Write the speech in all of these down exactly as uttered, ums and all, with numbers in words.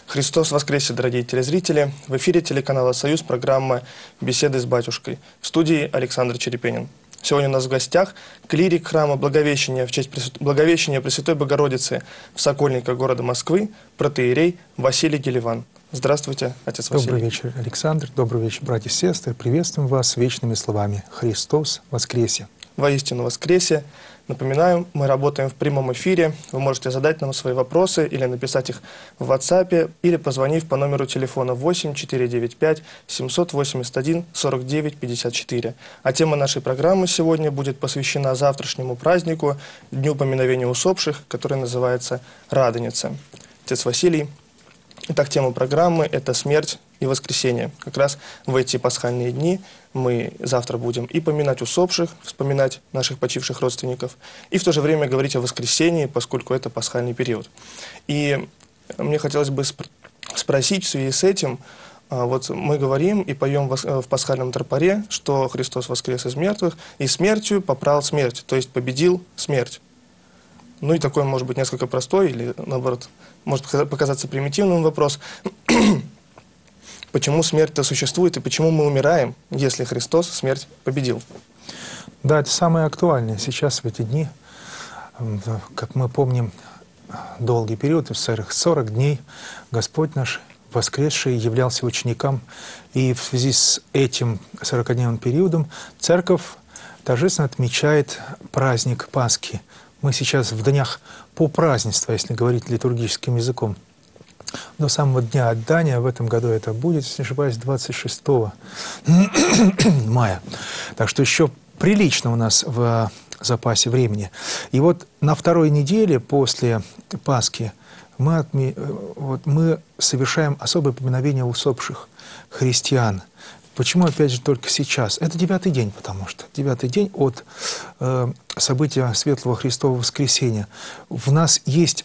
Христос воскресе, дорогие телезрители! В эфире телеканала «Союз» программа «Беседы с батюшкой». В студии Александр Черепенин. Сегодня у нас в гостях клирик храма Благовещения в честь Благовещения Пресвятой Богородицы в Сокольниках города Москвы, протоиерей Василий Геливан. Здравствуйте, отец Василий. Добрый вечер, Александр. Добрый вечер, братья и сестры. Приветствуем вас вечными словами. Христос воскресе! Воистину воскресе! Напоминаю, мы работаем в прямом эфире. Вы можете задать нам свои вопросы или написать их в WhatsApp, или позвонив по номеру телефона восемь четыре девять пять семьсот восемьдесят один сорок девять пятьдесят четыре. А тема нашей программы сегодня будет посвящена завтрашнему празднику, Дню поминовения усопших, который называется Радоница. Отец Василий, итак, тема программы – это смерть и воскресение. Как раз в эти пасхальные дни мы завтра будем и поминать усопших, вспоминать наших почивших родственников, и в то же время говорить о воскресении, поскольку это пасхальный период. И мне хотелось бы сп спросить в связи с этим, вот мы говорим и поем в пасхальном тропаре, что Христос воскрес из мертвых, и смертью попрал смерть, то есть победил смерть. Ну и такой, может быть, несколько простой, или, наоборот, может показаться примитивным вопрос. Почему смерть-то существует, и почему мы умираем, если Христос смерть победил? Да, это самое актуальное сейчас, в эти дни. Как мы помним, долгий период, сорок дней, Господь наш, воскресший, являлся ученикам. И в связи с этим сорокадневным периодом Церковь торжественно отмечает праздник Пасхи. Мы сейчас в днях по празднеству, если говорить литургическим языком. До самого дня отдания, в этом году это будет, если не ошибаюсь, двадцать шестого мая. Так что еще прилично у нас в запасе времени. И вот на второй неделе после Пасхи мы, отме... вот мы совершаем особое поминовение усопших христиан. Почему, опять же, только сейчас? Это девятый день, потому что девятый день от э, события Светлого Христового Воскресения. В нас есть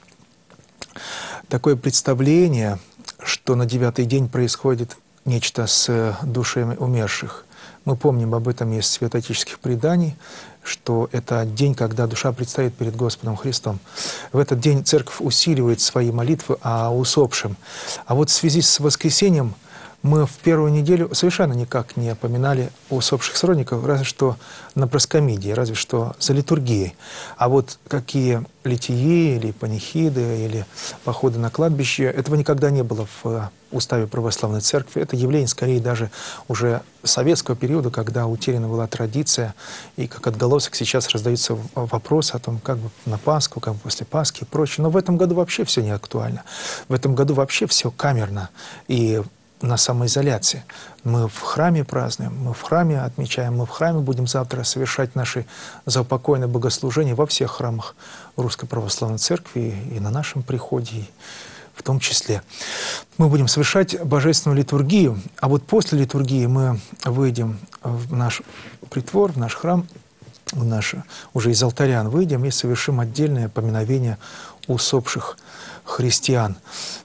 такое представление, что на девятый день происходит нечто с душами умерших. Мы помним об этом из святоотеческих преданий, что это день, когда душа предстоит перед Господом Христом. В этот день Церковь усиливает свои молитвы о усопшем. А вот в связи с воскресением мы в первую неделю совершенно никак не поминали усопших сродников, разве что на проскомидии, разве что за литургией. А вот какие литии, или панихиды, или походы на кладбище, этого никогда не было в уставе православной церкви. Это явление, скорее, даже уже советского периода, когда утеряна была традиция, и как отголосок сейчас раздаются вопросы о том, как бы на Пасху, как бы после Пасхи и прочее. Но в этом году вообще все не актуально. В этом году вообще все камерно и на самоизоляции. Мы в храме празднуем, мы в храме отмечаем, мы в храме будем завтра совершать наши заупокойные богослужения во всех храмах Русской Православной Церкви и на нашем приходе в том числе. Мы будем совершать божественную литургию, а вот после литургии мы выйдем в наш притвор, в наш храм, в наш, уже из алтаря выйдем и совершим отдельное поминовение усопших христиан.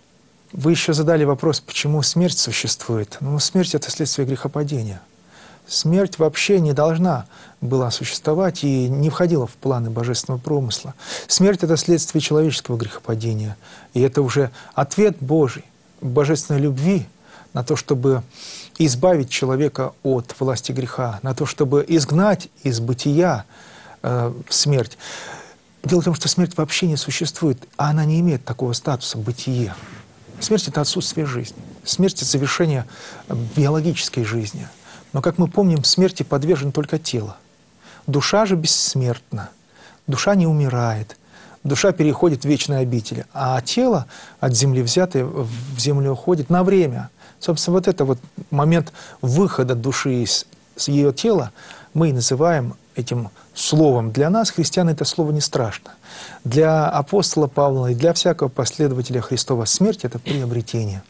Вы еще задали вопрос, почему смерть существует. Ну, смерть – это следствие грехопадения. Смерть вообще не должна была существовать и не входила в планы божественного промысла. Смерть – это следствие человеческого грехопадения. И это уже ответ Божий, божественной любви на то, чтобы избавить человека от власти греха, на то, чтобы изгнать из бытия э, смерть. Дело в том, что смерть вообще не существует, а она не имеет такого статуса бытия. Смерть – это отсутствие жизни. Смерть – это завершение биологической жизни. Но, как мы помним, смерти подвержено только тело. Душа же бессмертна. Душа не умирает. Душа переходит в вечные обители. А тело, от земли взятое, в землю уходит на время. Собственно, вот это вот момент выхода души из ее тела мы и называем этим словом. Для нас, христиан, это слово не страшно. Для апостола Павла и для всякого последователя Христова смерть – это приобретение.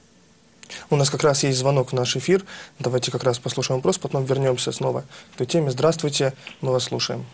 У нас как раз есть звонок в наш эфир. Давайте как раз послушаем вопрос, потом вернемся снова к той теме. Здравствуйте, мы вас слушаем.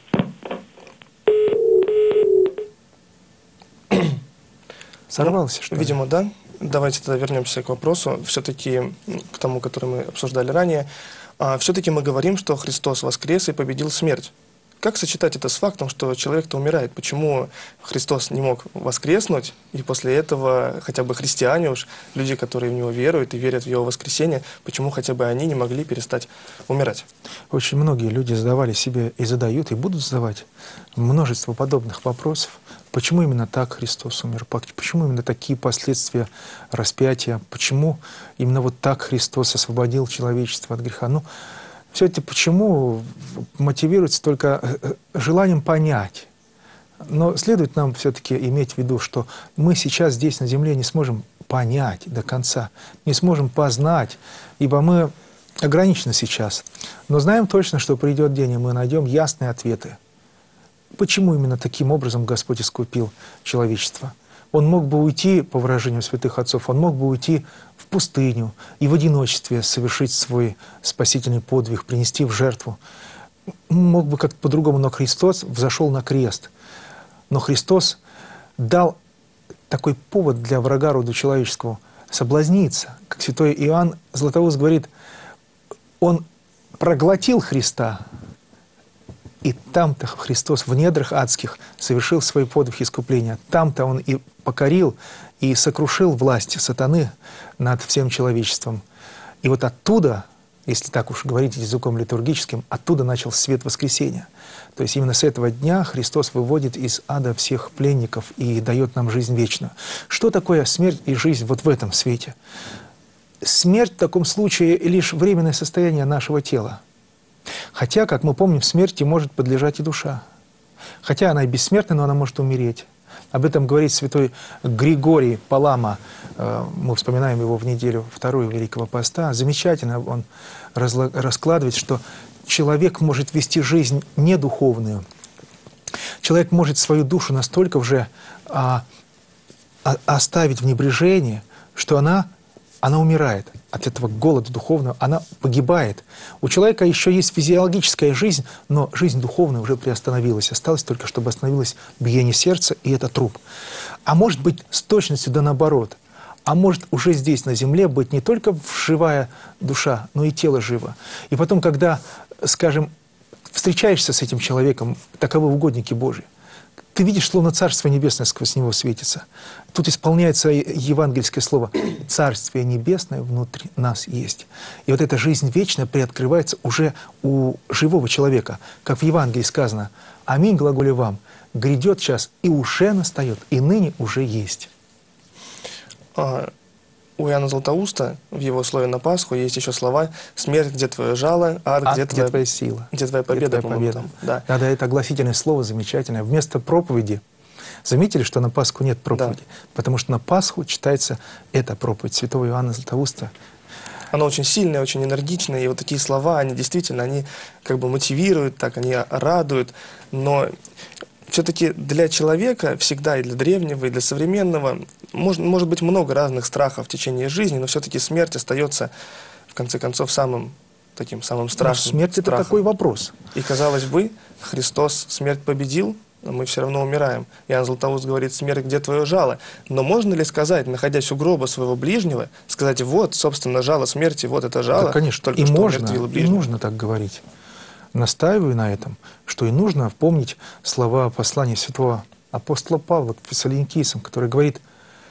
Сорвался, что ли? Видимо, да. Давайте тогда вернемся к вопросу, все-таки к тому, который мы обсуждали ранее. А, все-таки мы говорим, что Христос воскрес и победил смерть. как сочетать это с фактом, что человек-то умирает? Почему Христос не мог воскреснуть, и после этого хотя бы христиане уж, люди, которые в Него веруют и верят в Его воскресение, почему хотя бы они не могли перестать умирать? Очень многие люди задавали себе и задают, и будут задавать множество подобных вопросов. Почему именно так Христос умер? Почему именно такие последствия распятия? Почему именно вот так Христос освободил человечество от греха? Ну, все это почему мотивируется только желанием понять. Но следует нам все-таки иметь в виду, что мы сейчас здесь на земле не сможем понять до конца, не сможем познать, ибо мы ограничены сейчас. Но знаем точно, что придет день, и мы найдем ясные ответы. Почему именно таким образом Господь искупил человечество? Он мог бы уйти, по выражению святых отцов, он мог бы уйти в пустыню и в одиночестве совершить свой спасительный подвиг, принести в жертву. Мог бы как-то по-другому, но Христос взошел на крест. Но Христос дал такой повод для врага рода человеческого соблазниться. Как святой Иоанн Златоуст говорит, он проглотил Христа, и там-то Христос в недрах адских совершил свой подвиг искупления. Там-то Он и покорил, и сокрушил власть сатаны над всем человечеством. И вот оттуда, если так уж говорить языком литургическим, оттуда начал свет воскресения. То есть именно с этого дня Христос выводит из ада всех пленников и дает нам жизнь вечную. Что такое смерть и жизнь вот в этом свете? Смерть в таком случае лишь временное состояние нашего тела. Хотя, как мы помним, смерти может подлежать и душа. Хотя она и бессмертна, но она может умереть. Об этом говорит святой Григорий Палама. Мы вспоминаем его в неделю вторую Великого Поста. Замечательно он раскладывает, что человек может вести жизнь недуховную. Человек может свою душу настолько уже а, а, оставить в небрежении, что она, она умирает от этого голода духовного, она погибает. У человека еще есть физиологическая жизнь, но жизнь духовная уже приостановилась. Осталось только, чтобы остановилось биение сердца, и это труп. А может быть, с точностью да наоборот. А может уже здесь, на земле, быть не только живая душа, но и тело живо. И потом, когда, скажем, встречаешься с этим человеком, таковы угодники Божьи, ты видишь, словно Царство Небесное сквозь него светится. Тут исполняется евангельское слово «Царствие Небесное внутри нас есть». И вот эта жизнь вечная приоткрывается уже у живого человека. Как в Евангелии сказано: «Аминь, глаголю вам, грядет час, и уже настает, и ныне уже есть». А, у Иоанна Златоуста в его слове на Пасху есть еще слова «Смерть, где твое жало, ад, ад где, где твоя... твоя сила, где твоя победа». где твоя победа. Там, да. Да, да, это огласительное слово замечательное. Вместо проповеди, заметили, что на Пасху нет проповеди? Да. Потому что на Пасху читается эта проповедь святого Иоанна Златоуста. Она очень сильная, очень энергичная, и вот такие слова, они действительно, они как бы мотивируют, так, они радуют, но все-таки для человека всегда, и для древнего, и для современного, может, может быть много разных страхов в течение жизни, но все-таки смерть остается, в конце концов, самым таким, самым страшным. Но смерть — это такой вопрос. И, казалось бы, Христос смерть победил, но мы все равно умираем. Иоанн Златоуст говорит: «Смерть, где твое жало?» Но можно ли сказать, находясь у гроба своего ближнего, сказать: вот, собственно, жало смерти, вот это жало, да, конечно, только и что можно, умертвило и ближнего? нужно так говорить. Настаиваю на этом, что и нужно помнить слова послания святого апостола Павла к фессалоникийцам, который говорит: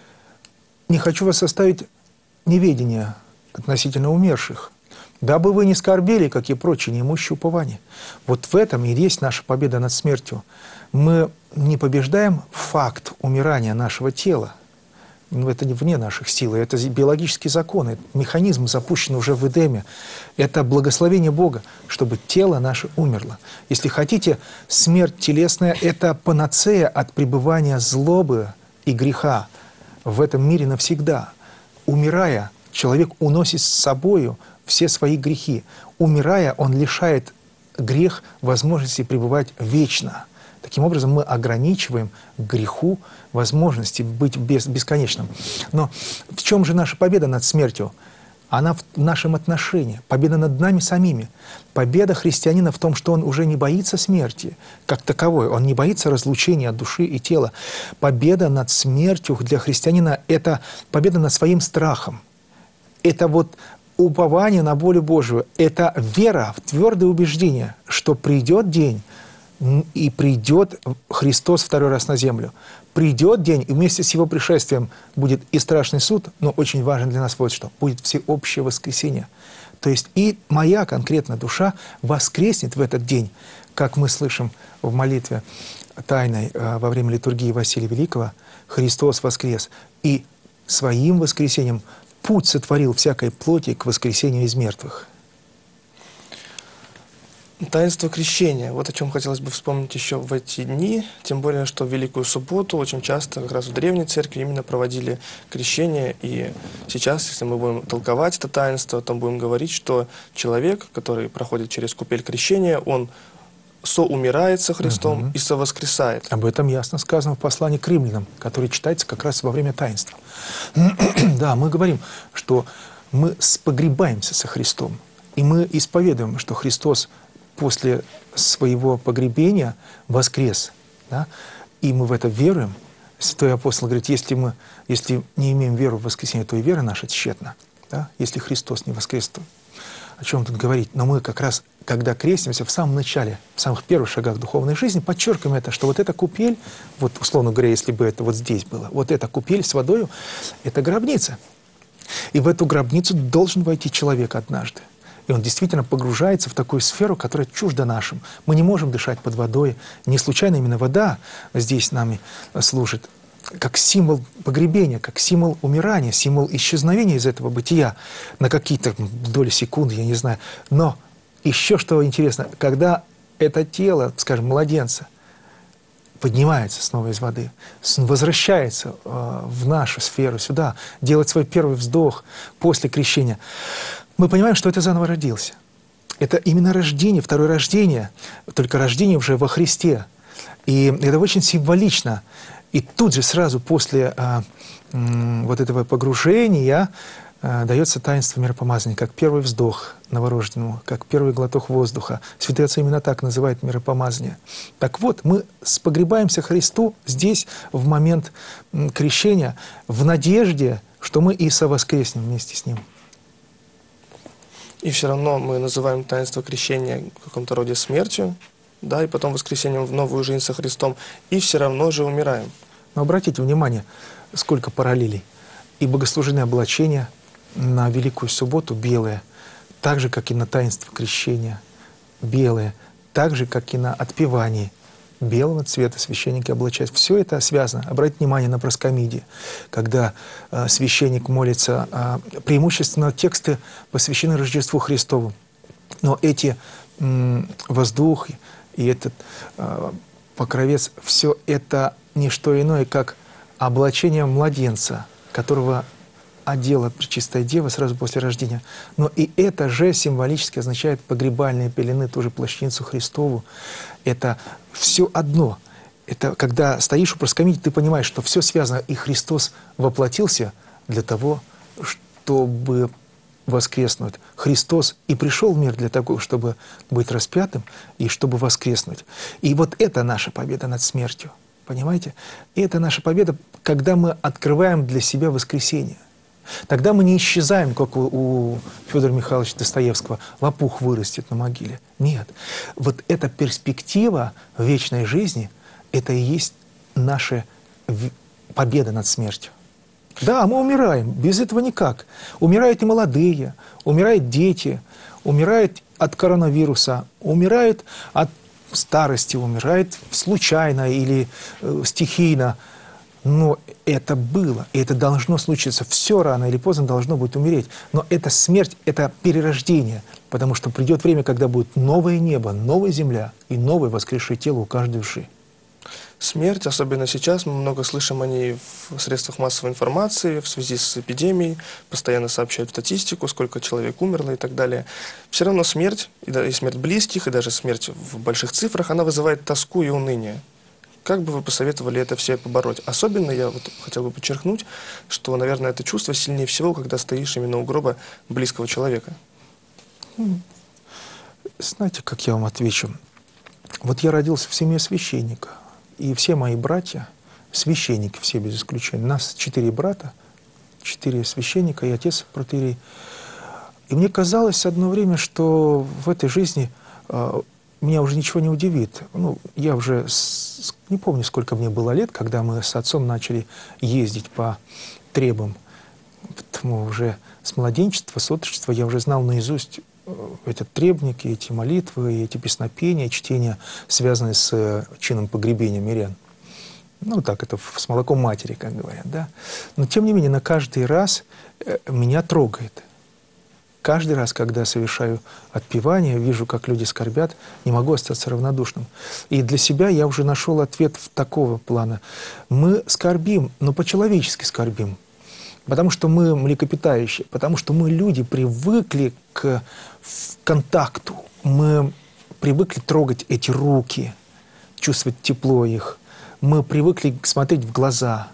«Не хочу вас оставить неведения относительно умерших, дабы вы не скорбели, как и прочие неимущие упования». Вот в этом и есть наша победа над смертью. Мы не побеждаем факт умирания нашего тела. Это не вне наших сил, это биологические законы, механизм запущен уже в Эдеме. Это благословение Бога, чтобы тело наше умерло. Если хотите, смерть телесная – это панацея от пребывания злобы и греха в этом мире навсегда. Умирая, человек уносит с собою все свои грехи. Умирая, он лишает грех возможности пребывать вечно. Таким образом, мы ограничиваем греху возможности быть без, бесконечным. Но в чем же наша победа над смертью? Она в нашем отношении, победа над нами самими. Победа христианина в том, что он уже не боится смерти как таковой, он не боится разлучения от души и тела. Победа над смертью для христианина – это победа над своим страхом. Это вот упование на волю Божию, это вера в твердое убеждение, что придет день, и придет Христос второй раз на землю. Придет день, и вместе с Его пришествием будет и страшный суд, но очень важен для нас вот что. Будет всеобщее воскресение. То есть и моя конкретно душа воскреснет в этот день, как мы слышим в молитве тайной во время литургии Василия Великого, Христос воскрес. И своим воскресением путь сотворил всякой плоти к воскресению из мертвых. Таинство крещения. Вот о чем хотелось бы вспомнить еще в эти дни, тем более, что в Великую Субботу очень часто как раз в Древней Церкви именно проводили крещение, и сейчас, если мы будем толковать это таинство, то будем говорить, что человек, который проходит через купель крещения, он соумирает со Христом угу. и совоскресает. Об этом ясно сказано в послании к римлянам, которое читается как раз во время таинства. Да, мы говорим, что мы спогребаемся со Христом, и мы исповедуем, что Христос после своего погребения воскрес, да? И мы в это веруем. Святой апостол говорит, если мы если не имеем веры в воскресение, то и вера наша тщетна. Да? Если Христос не воскрес, то о чем тут говорить? Но мы как раз, когда крестимся, в самом начале, в самых первых шагах духовной жизни, подчеркиваем это, что вот эта купель, вот условно говоря, если бы это вот здесь было, вот эта купель с водою, это гробница. И в эту гробницу должен войти человек однажды. И он действительно погружается в такую сферу, которая чужда нашим. Мы не можем дышать под водой. Не случайно именно вода здесь нами служит как символ погребения, как символ умирания, символ исчезновения из этого бытия на какие-то доли секунды, я не знаю. Но еще что интересно, когда это тело, скажем, младенца, поднимается снова из воды, возвращается э, в нашу сферу, сюда, делает свой первый вздох после крещения, мы понимаем, что это заново родился. Это именно рождение, второе рождение, только рождение уже во Христе. И это очень символично. И тут же сразу после а, м, вот этого погружения а, дается таинство миропомазания, как первый вздох новорожденному, как первый глоток воздуха. Святые отцы именно так называют миропомазание. Так вот, мы спогребаемся Христу здесь в момент м, крещения в надежде, что мы и совоскреснем вместе с Ним. И все равно мы называем таинство крещения в каком-то роде смертью, да, и потом воскресением в новую жизнь со Христом, и все равно же умираем. Но обратите внимание, сколько параллелей. И богослужебное облачение на Великую Субботу белое, так же, как и на таинство крещения, белое, так же, как и на отпевании, белого цвета священники облачают. Все это связано. Обратите внимание на проскомидии, когда э, священник молится, э, преимущественно тексты посвящены Рождеству Христову. Но эти э, воздух и этот э, покровец, все это не что иное, как облачение младенца, которого одела Пречистая Дева сразу после рождения. Но и это же символически означает погребальные пелены, ту же плащаницу Христову. Это все одно. Это когда стоишь у проскомидии, ты понимаешь, что все связано, и Христос воплотился для того, чтобы воскреснуть. Христос и пришел в мир для того, чтобы быть распятым и чтобы воскреснуть. И вот это наша победа над смертью. Понимаете? И это наша победа, когда мы открываем для себя воскресение. Тогда мы не исчезаем, как у, у Федора Михайловича Достоевского, лопух вырастет на могиле. Нет. Вот эта перспектива вечной жизни, это и есть наша победа над смертью. Да, мы умираем, без этого никак. Умирают и молодые, умирают дети, умирают от коронавируса, умирают от старости, умирают случайно или э, стихийно. Но это было, и это должно случиться. Все рано или поздно должно будет умереть. Но эта смерть, это перерождение, потому что придет время, когда будет новое небо, новая земля и новое воскресшее тело у каждой души. Смерть, особенно сейчас, мы много слышим о ней в средствах массовой информации, в связи с эпидемией, постоянно сообщают статистику, сколько человек умерло и так далее. Все равно смерть, и, да, и смерть близких, и даже смерть в больших цифрах, она вызывает тоску и уныние. Как бы вы посоветовали это все побороть? Особенно я вот хотел бы подчеркнуть, что, наверное, это чувство сильнее всего, когда стоишь именно у гроба близкого человека. Знаете, как я вам отвечу? Вот я родился в семье священника, и все мои братья священники, все без исключения. Нас четыре брата, четыре священника и отец протоиерей. И мне казалось одно время, что в этой жизни меня уже ничего не удивит. Ну, я уже с, не помню, сколько мне было лет, когда мы с отцом начали ездить по требам. Потому уже с младенчества, с отрочества я уже знал наизусть этот требник, и эти молитвы, и эти песнопения, чтения, связанные с чином погребения мирян. Ну, так, это с молоком матери, как говорят, да. Но, тем не менее, на каждый раз меня трогает. Каждый раз, когда совершаю отпевание, вижу, как люди скорбят, не могу остаться равнодушным. И для себя я уже нашел ответ в такого плана. Мы скорбим, но по-человечески скорбим. Потому что мы млекопитающие, потому что мы, люди, привыкли к контакту. Мы привыкли трогать эти руки, чувствовать тепло их. Мы привыкли смотреть в глаза.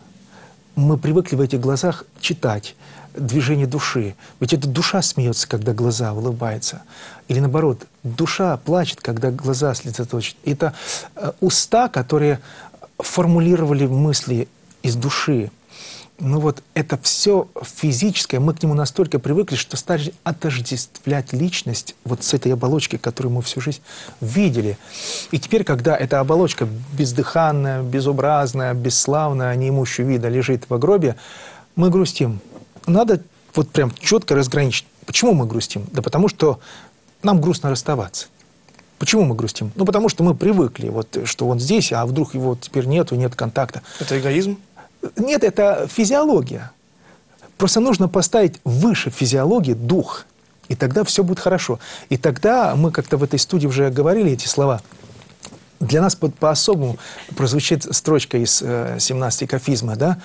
Мы привыкли в этих глазах читать движение души. Ведь эта душа смеется, когда глаза улыбаются. Или наоборот, душа плачет, когда глаза слезоточат. Это уста, которые формулировали мысли из души. Ну вот это все физическое, мы к нему настолько привыкли, что стали отождествлять личность вот с этой оболочкой, которую мы всю жизнь видели. И теперь, когда эта оболочка бездыханная, безобразная, бесславная, неимущего вида лежит в гробе, мы грустим. Надо вот прям четко разграничить. Почему мы грустим? Да потому что нам грустно расставаться. Почему мы грустим? Ну потому что мы привыкли, вот, что он здесь, а вдруг его теперь нету, нет контакта. Это эгоизм? Нет, это физиология. Просто нужно поставить выше физиологии дух, и тогда все будет хорошо. И тогда, мы как-то в этой студии уже говорили эти слова, для нас по-особому прозвучит строчка из э, семнадцати кафизма, да?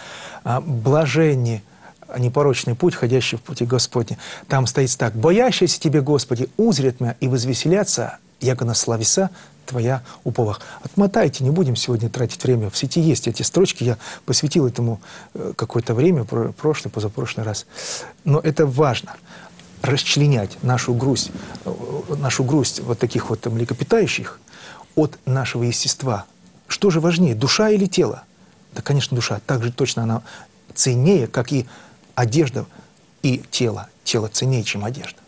«Блаженни, непорочный путь, ходящий в пути Господне». Там стоит так: «Боящиеся Тебе, Господи, узрят меня и возвеселятся, яко на славеса Твоя уповах». Отмотайте, не будем сегодня тратить время. В сети есть эти строчки, я посвятил этому какое-то время, прошлый, позапрошлый раз. Но это важно, расчленять нашу грусть, нашу грусть вот таких вот млекопитающих от нашего естества. Что же важнее, душа или тело? Да, конечно, душа. Так же точно она ценнее, как и одежда и тело. Тело ценнее, чем одежда.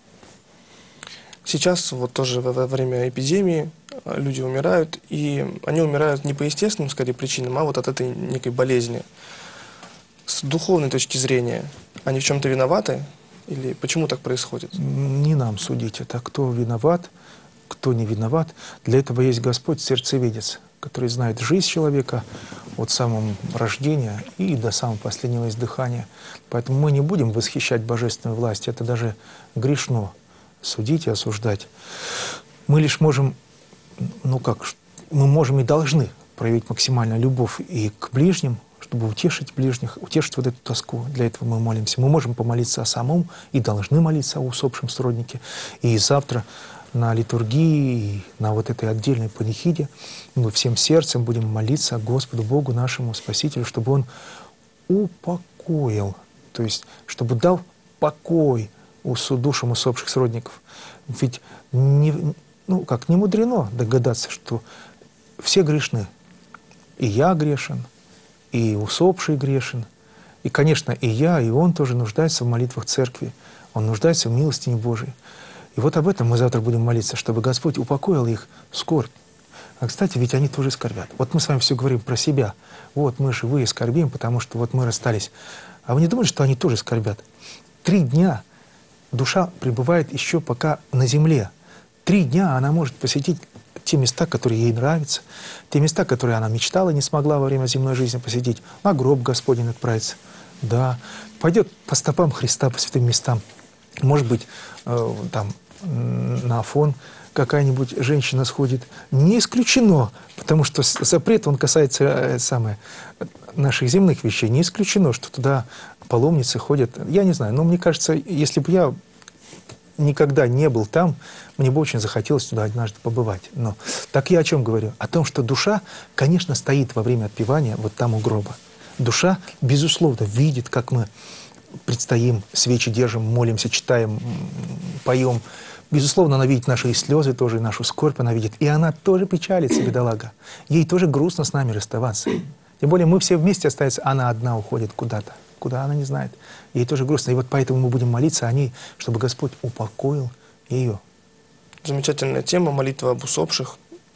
Сейчас вот тоже во время эпидемии люди умирают, и они умирают не по естественным, скорее, причинам, а вот от этой некой болезни. С духовной точки зрения, они в чем-то виноваты? Или почему так происходит? Не нам судить это. Кто виноват, кто не виноват. Для этого есть Господь, сердцеведец, который знает жизнь человека от самого рождения и до самого последнего издыхания. Поэтому мы не будем восхищать божественную власть. Это даже грешно. Судить и осуждать. Мы лишь можем, ну как, мы можем и должны проявить максимальную любовь и к ближним, чтобы утешить ближних, утешить вот эту тоску. Для этого мы молимся. Мы можем помолиться о самом и должны молиться о усопшем сроднике. И завтра на литургии, и на вот этой отдельной панихиде мы всем сердцем будем молиться Господу Богу нашему Спасителю, чтобы Он упокоил, то есть чтобы дал покой душам усопших сродников. Ведь не, ну, как, не мудрено догадаться, что все грешны. И я грешен, и усопший грешен. И, конечно, и я, и он тоже нуждается в молитвах церкви. Он нуждается в милостине Божией. И вот об этом мы завтра будем молиться, чтобы Господь упокоил их скорбь. А, кстати, ведь они тоже скорбят. Вот мы с вами все говорим про себя. Вот мы живые скорбим, потому что вот мы расстались. А вы не думаете, что они тоже скорбят? Три дня душа пребывает еще пока на земле. Три дня она может посетить те места, которые ей нравятся, те места, которые она мечтала, не смогла во время земной жизни посетить. На гроб Господень отправится. Да. Пойдет по стопам Христа, по святым местам. Может быть, э, там на Афон какая-нибудь женщина сходит. Не исключено, потому что запрет, он касается э, самое, наших земных вещей. Не исключено, что туда паломницы ходят. Я не знаю, но мне кажется, если бы я никогда не был там, мне бы очень захотелось туда однажды побывать. Но так я о чем говорю? О том, что душа, конечно, стоит во время отпевания вот там у гроба. Душа, безусловно, видит, как мы предстоим, свечи держим, молимся, читаем, поем. Безусловно, она видит наши слезы тоже, и нашу скорбь она видит. И она тоже печалится, бедолага. Ей тоже грустно с нами расставаться. Тем более мы все вместе остаются, она одна уходит куда-то. Куда она не знает. Ей тоже грустно. И вот поэтому мы будем молиться о ней, чтобы Господь упокоил ее. Замечательная тема, молитва об усопших.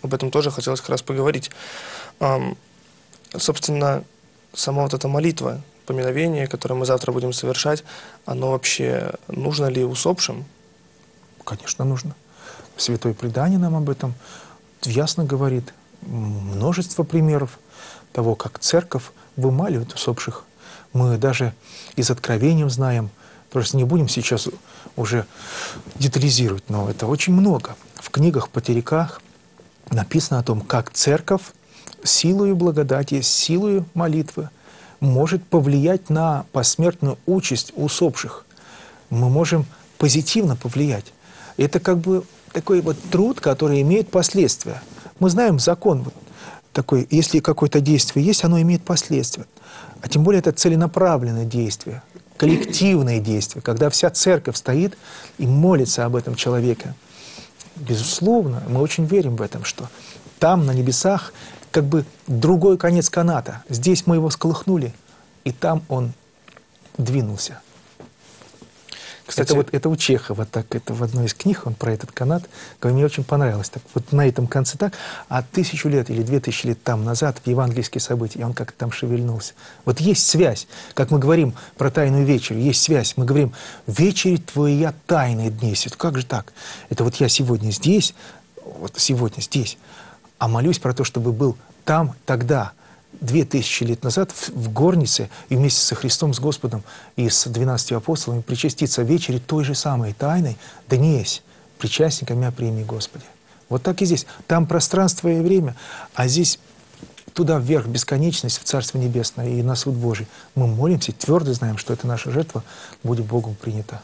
об этом тоже хотелось как раз поговорить. Ам, собственно, сама вот эта молитва, поминовение, которое мы завтра будем совершать, оно вообще нужно ли усопшим? Конечно, нужно. Святое Предание нам об этом ясно говорит. Множество примеров того, как церковь вымаливает усопших. Мы даже из Откровения знаем, просто не будем сейчас уже детализировать, но это очень много. В книгах, потериках написано о том, как церковь силою благодати, силою молитвы может повлиять на посмертную участь усопших. Мы можем позитивно повлиять. Это как бы такой вот труд, который имеет последствия. Мы знаем закон вот такой, если какое-то действие есть, оно имеет последствия. А тем более это целенаправленное действие, коллективное действие, когда вся церковь стоит и молится об этом человеке. Безусловно, мы очень верим в этом, что там, на небесах, как бы другой конец каната. Здесь мы его сколыхнули, и там он двинулся. Кстати, это, вот, это у Чехова, так, это в одной из книг, он про этот канат, говорит, мне очень понравилось. Так, вот на этом конце так, а тысячу лет или две тысячи лет там назад, в евангельские события, и он как-то там шевельнулся. Вот есть связь, как мы говорим про Тайную вечерю, есть связь. Мы говорим, вечери твоя тайные дни. Это как же так? Это вот я сегодня здесь, вот сегодня здесь, а молюсь про то, чтобы был там, тогда, две тысячи лет назад в, в горнице и вместе со Христом, с Господом и с двенадцатью апостолами причаститься вечери той же самой тайной, днесь, причастниками меня прими, Господи. Вот так и здесь. Там пространство и время, а здесь туда вверх бесконечность, в Царство Небесное и на суд Божий. Мы молимся, твердо знаем, что это наша жертва будет Богом принята.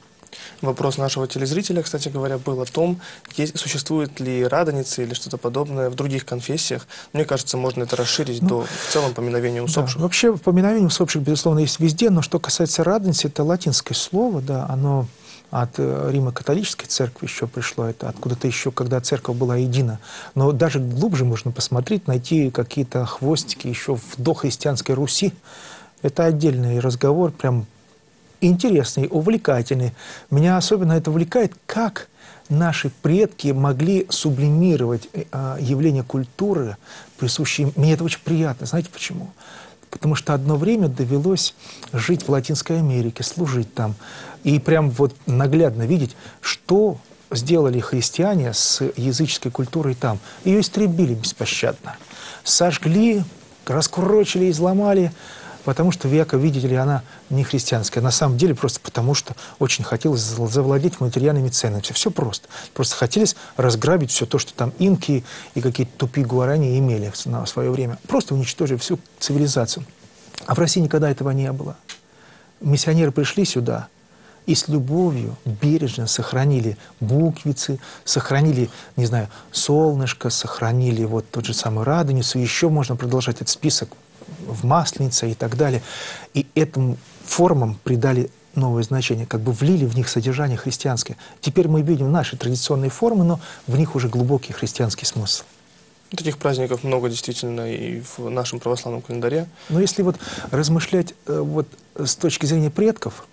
Вопрос нашего телезрителя, кстати говоря, был о том, есть, существует ли радоницы или что-то подобное в других конфессиях. Мне кажется, можно это расширить ну, до в целом поминовения усопших. Да, вообще поминовение усопших, безусловно, есть везде, но что касается радоницы, это латинское слово, да, оно от Римо-католической церкви еще пришло, это откуда-то еще, когда церковь была едина. Но даже глубже можно посмотреть, найти какие-то хвостики еще в дохристианской Руси. Это отдельный разговор, прям интересный, увлекательный. Меня особенно это увлекает, как наши предки могли сублимировать э, явления культуры, присущие... Мне это очень приятно. Знаете почему? Потому что одно время довелось жить в Латинской Америке, служить там. И прям вот наглядно видеть, что сделали христиане с языческой культурой там. Ее истребили беспощадно. Сожгли, раскурочили, изломали. Потому что века, видите ли, она не христианская. На самом деле просто потому, что очень хотелось завладеть материальными ценностями. Все просто. Просто хотелось разграбить все то, что там инки и какие-то тупи-гуарани имели на свое время. Просто уничтожили всю цивилизацию. А в России никогда этого не было. Миссионеры пришли сюда и с любовью бережно сохранили буквицы, сохранили, не знаю, солнышко, сохранили вот тот же самый радоницу. Еще можно продолжать этот список в Масленице и так далее. И этим формам придали новое значение, как бы влили в них содержание христианское. Теперь мы видим наши традиционные формы, но в них уже глубокий христианский смысл. Таких праздников много действительно и в нашем православном календаре. Но если вот размышлять вот с точки зрения предков,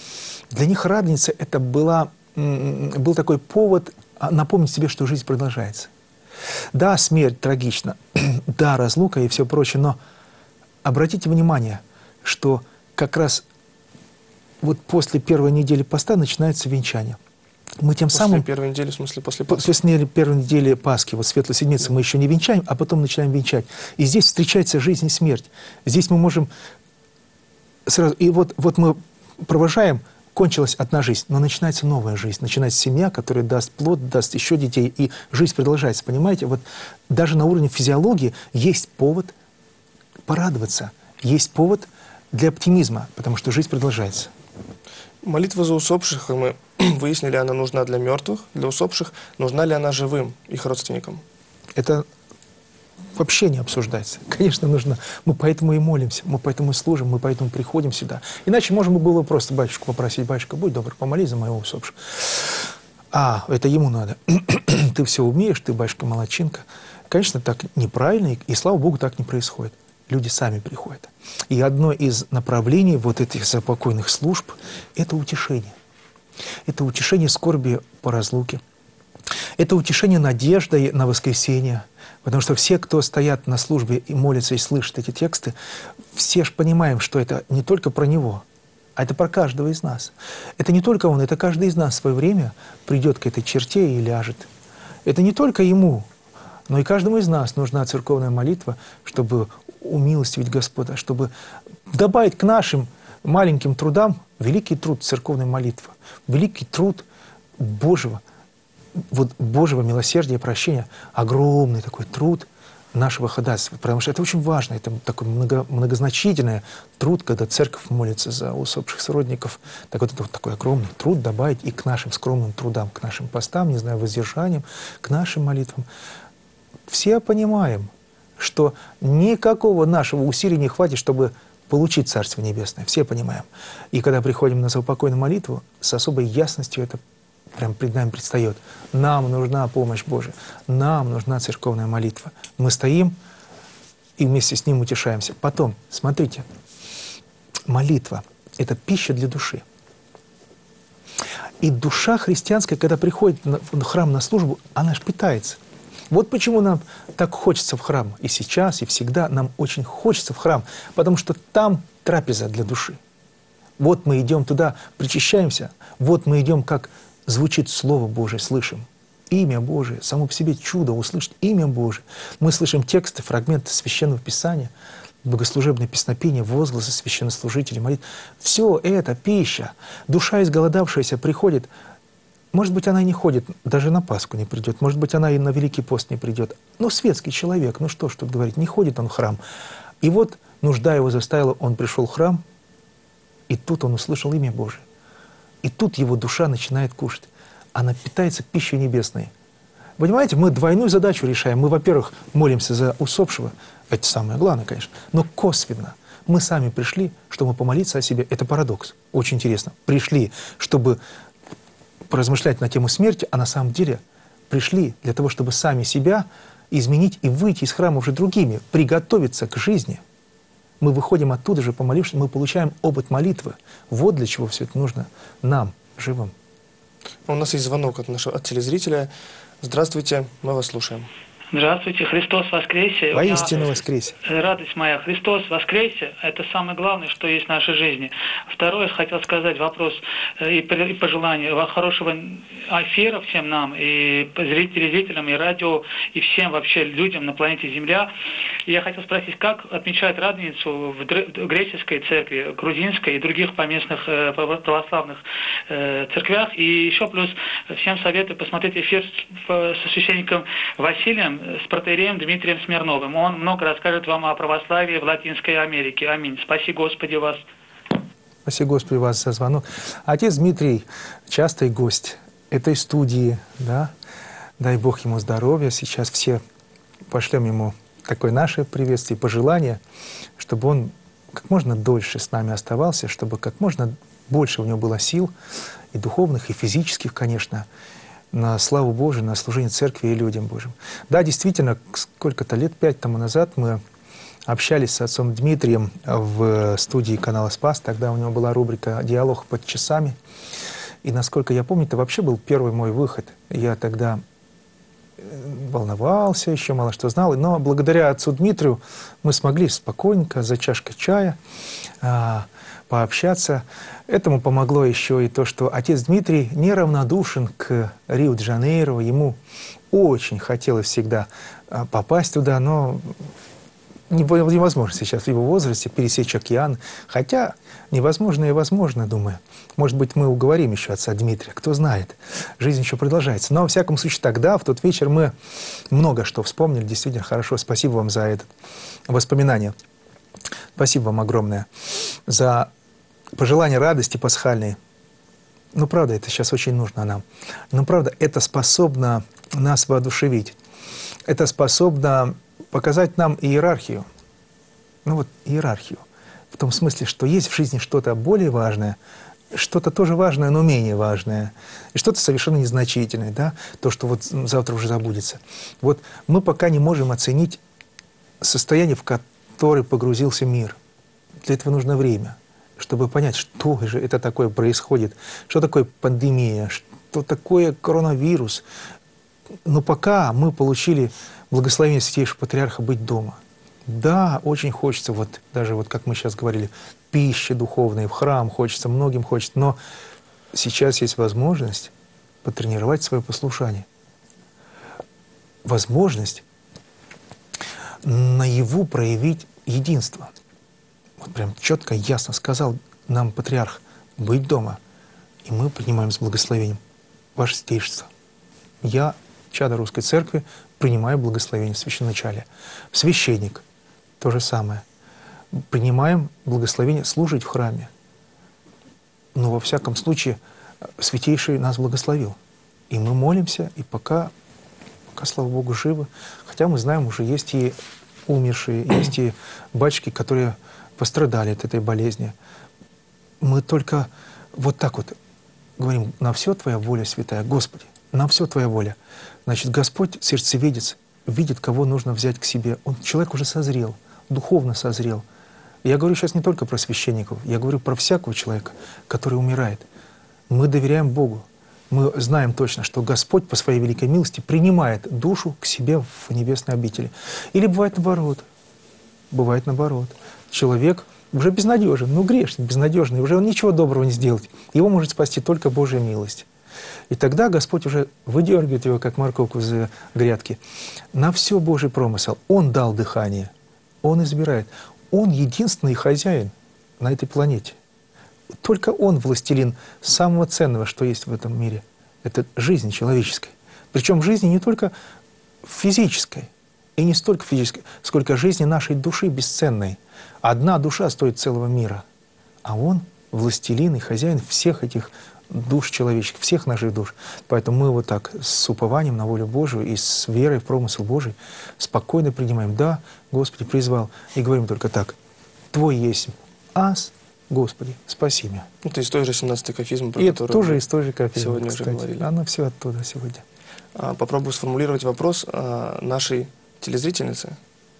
для них Радоница это была, был такой повод напомнить себе, что жизнь продолжается. Да, смерть трагична, да, разлука и все прочее, но обратите внимание, что как раз вот после первой недели поста начинается венчание. Мы тем после самым... первой недели, в смысле после Пасхи? После первой недели Пасхи, вот Светлой Седмицы, да. Мы еще не венчаем, а потом начинаем венчать. И здесь встречается жизнь и смерть. Здесь мы можем сразу... И вот, вот мы провожаем, кончилась одна жизнь, но начинается новая жизнь. Начинается семья, которая даст плод, даст еще детей, и жизнь продолжается. Понимаете? Вот даже на уровне физиологии есть повод порадоваться. Есть повод для оптимизма, потому что жизнь продолжается. Молитва за усопших, мы выяснили, она нужна для мертвых, для усопших. Нужна ли она живым, их родственникам? Это вообще не обсуждается. Конечно, нужно. Мы поэтому и молимся, мы поэтому и служим, мы поэтому приходим сюда. Иначе можно было просто батюшку попросить: батюшка, будь добр, помолись за моего усопшего. А, это ему надо. Ты все умеешь, ты, батюшка, молодчинка. Конечно, так неправильно, и, и слава Богу, так не происходит. Люди сами приходят. И одно из направлений вот этих запокойных служб – это утешение. Это утешение скорби по разлуке. Это утешение надеждой на воскресенье. Потому что все, кто стоят на службе и молятся, и слышат эти тексты, все же понимаем, что это не только про него, а это про каждого из нас. Это не только он, это каждый из нас в свое время придет к этой черте и ляжет. Это не только ему, но и каждому из нас нужна церковная молитва, чтобы умилостивить Господа, чтобы добавить к нашим маленьким трудам великий труд церковной молитвы, великий труд Божьего, вот Божьего милосердия и прощения, огромный такой труд нашего ходатайства, потому что это очень важно, это такой много, многозначительный труд, когда церковь молится за усопших сродников, так вот это вот такой огромный труд добавить и к нашим скромным трудам, к нашим постам, не знаю, воздержаниям, к нашим молитвам. Все понимаем, что никакого нашего усилия не хватит, чтобы получить Царство Небесное. Все понимаем. И когда приходим на заупокойную молитву, с особой ясностью это прям перед нами предстает. Нам нужна помощь Божия. Нам нужна церковная молитва. Мы стоим и вместе с ним утешаемся. Потом, смотрите, молитва — это пища для души. И душа христианская, когда приходит в храм на службу, она ж питается. Вот почему нам так хочется в храм. И сейчас, и всегда нам очень хочется в храм, потому что там трапеза для души. Вот мы идем туда, причащаемся, вот мы идем, как звучит Слово Божие, слышим. Имя Божие, само по себе чудо, услышать имя Божие. Мы слышим тексты, фрагменты Священного Писания, богослужебные песнопения, возгласы священнослужителей, молитв. Все это пища. Душа изголодавшаяся приходит. Может быть, она и не ходит, даже на Пасху не придет. Может быть, она и на Великий пост не придет. Но светский человек, ну что ж тут говорить, не ходит он в храм. И вот нужда его заставила, он пришел в храм, и тут он услышал имя Божие. И тут его душа начинает кушать. Она питается пищей небесной. Понимаете, мы двойную задачу решаем. Мы, во-первых, молимся за усопшего. Это самое главное, конечно. Но косвенно. Мы сами пришли, чтобы помолиться о себе. Это парадокс. Очень интересно. Пришли, чтобы поразмышлять на тему смерти, а на самом деле пришли для того, чтобы сами себя изменить и выйти из храма уже другими, приготовиться к жизни. Мы выходим оттуда же, помолившись, мы получаем опыт молитвы. Вот для чего все это нужно нам, живым. У нас есть звонок от нашего от телезрителя. Здравствуйте, мы вас слушаем. Здравствуйте, Христос воскресе. Воистину воскресе. Радость моя, Христос воскресе, это самое главное, что есть в нашей жизни. Второе, хотел сказать вопрос и пожелание хорошего эфира всем нам, и телезрителям, и радио, и всем вообще людям на планете Земля. И я хотел спросить, как отмечают Радоницу в греческой церкви, грузинской и других поместных православных церквях. И еще плюс всем советую посмотреть эфир со священником Василием, с протоиереем Дмитрием Смирновым. Он много расскажет вам о православии в Латинской Америке. Аминь. Спаси Господи вас. Спасибо Господи вас за звонок. Отец Дмитрий частый гость этой студии, да? Дай Бог ему здоровья. Сейчас все пошлем ему такое наше приветствие, пожелание, чтобы он как можно дольше с нами оставался, чтобы как можно больше у него было сил, и духовных, и физических, конечно, на славу Божию, на служение церкви и людям Божьим. Да, действительно, сколько-то лет, пять тому назад мы общались с отцом Дмитрием в студии канала «Спас». Тогда у него была рубрика «Диалог под часами». И, насколько я помню, это вообще был первый мой выход. Я тогда волновался, еще мало что знал. Но благодаря отцу Дмитрию мы смогли спокойненько за чашкой чая а, пообщаться. Этому помогло еще и то, что отец Дмитрий неравнодушен к Рио-де-Жанейро. Ему очень хотелось всегда попасть туда, но невозможно сейчас в его возрасте пересечь океан. Хотя невозможно и возможно, думаю. Может быть, мы уговорим еще отца Дмитрия, кто знает. Жизнь еще продолжается. Но, во всяком случае, тогда, в тот вечер, мы много что вспомнили. Действительно хорошо. Спасибо вам за это воспоминание. Спасибо вам огромное за пожелания радости пасхальной. Ну, правда, это сейчас очень нужно нам. Но, правда, это способно нас воодушевить. Это способно показать нам иерархию. Ну вот, иерархию. В том смысле, что есть в жизни что-то более важное, что-то тоже важное, но менее важное. И что-то совершенно незначительное, да? То, что вот завтра уже забудется. Вот мы пока не можем оценить состояние, в которое погрузился мир. Для этого нужно время, чтобы понять, что же это такое происходит, что такое пандемия, что такое коронавирус, Но пока мы получили благословение Святейшего Патриарха быть дома, да, очень хочется, вот даже вот как мы сейчас говорили, пищи духовной, в храм хочется, многим хочется, но сейчас есть возможность потренировать свое послушание. Возможность наяву проявить единство. Вот прям четко, ясно сказал нам Патриарх быть дома. И мы принимаем с благословением. Ваше Святейшество, я, чадо Русской Церкви, принимаю благословение в священначале. Священник — то же самое. Принимаем благословение служить в храме. Но во всяком случае Святейший нас благословил. И мы молимся, и пока, пока, слава Богу, живы. Хотя мы знаем, уже есть и умершие, есть и батюшки, которые пострадали от этой болезни. Мы только вот так вот говорим: на все Твоя воля, святая, Господи, на все Твоя воля. Значит, Господь сердцевидец, видит, кого нужно взять к себе. Он, человек уже созрел, духовно созрел. Я говорю сейчас не только про священников, я говорю про всякого человека, который умирает. Мы доверяем Богу. Мы знаем точно, что Господь по своей великой милости принимает душу к себе в небесной обители. Или бывает наоборот. Бывает наоборот. Человек уже безнадежен, ну грешный, безнадежный, уже он ничего доброго не сделает. Его может спасти только Божья милость. И тогда Господь уже выдергивает его, как морковку из грядки. На все Божий промысел. Он дал дыхание. Он избирает. Он единственный хозяин на этой планете. Только Он властелин самого ценного, что есть в этом мире. Это жизнь человеческая. Причем жизни не только физической, и не столько физической, сколько жизни нашей души бесценной. Одна душа стоит целого мира. А Он властелин и хозяин всех этих душ человеческих, всех наших душ. Поэтому мы вот так с упованием на волю Божию и с верой в промысел Божий спокойно принимаем: да, Господи, призвал. И говорим только так: Твой есть ас, Господи, спаси меня. Это из той же семнадцатой кафизмы, про и которую это тоже из той же кафизмы, сегодня кстати. уже говорили. Оно все оттуда сегодня. А, попробую сформулировать вопрос а, нашей телезрительницы.